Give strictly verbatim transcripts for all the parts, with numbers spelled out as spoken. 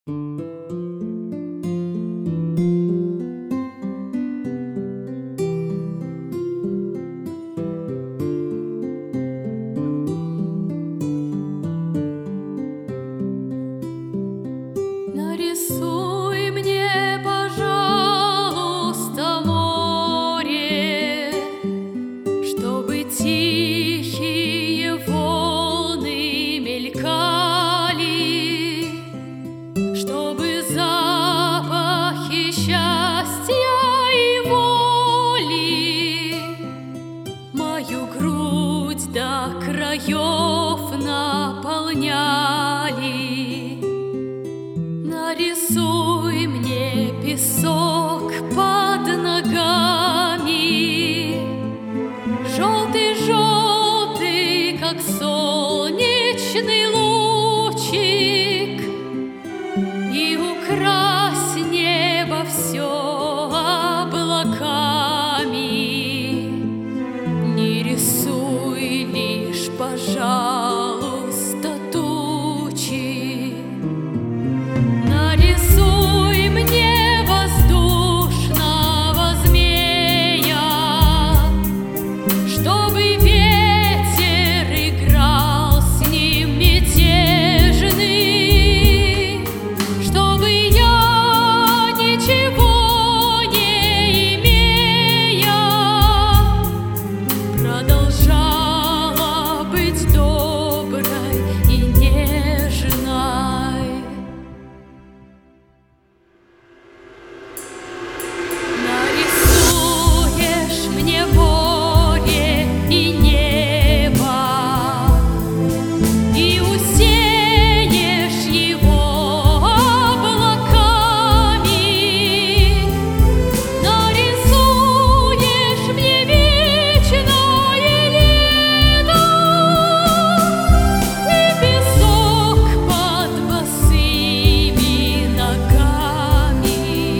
Нарисуй мне, пожалуйста, море, чтобы тихие волны мелькали, чтобы запахи счастья и воли мою грудь до краев наполняли. Нарисуй мне песок под ногами, желтый-желтый, как солнечный лучик, и укрась небо все облаками. Не рисуй лишь, пожалуйста, тучи. Нарисуй мне воздушного змея, чтобы ветер играл с ним мятежный, чтобы я, ничего не имея, продолжала быть доброй и нежной. Нарисуешь мне море и небо, и усеешь его облаками. Нарисуешь мне вечное лето и песок под босыми ногами.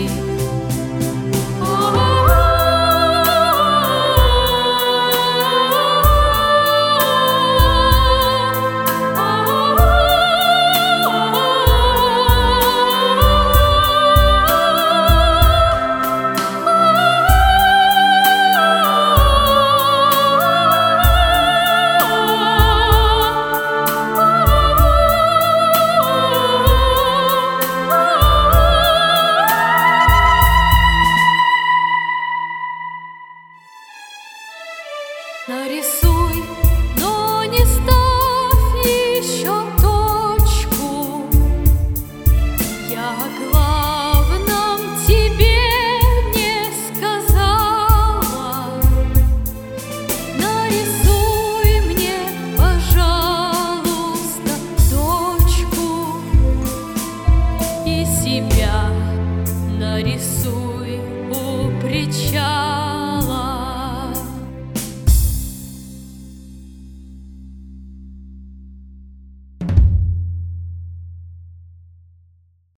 Нарисуй, но не ставь еще точку. Я о главном тебе не сказала. Нарисуй мне, пожалуйста, точку, и себя нарисуй у причала.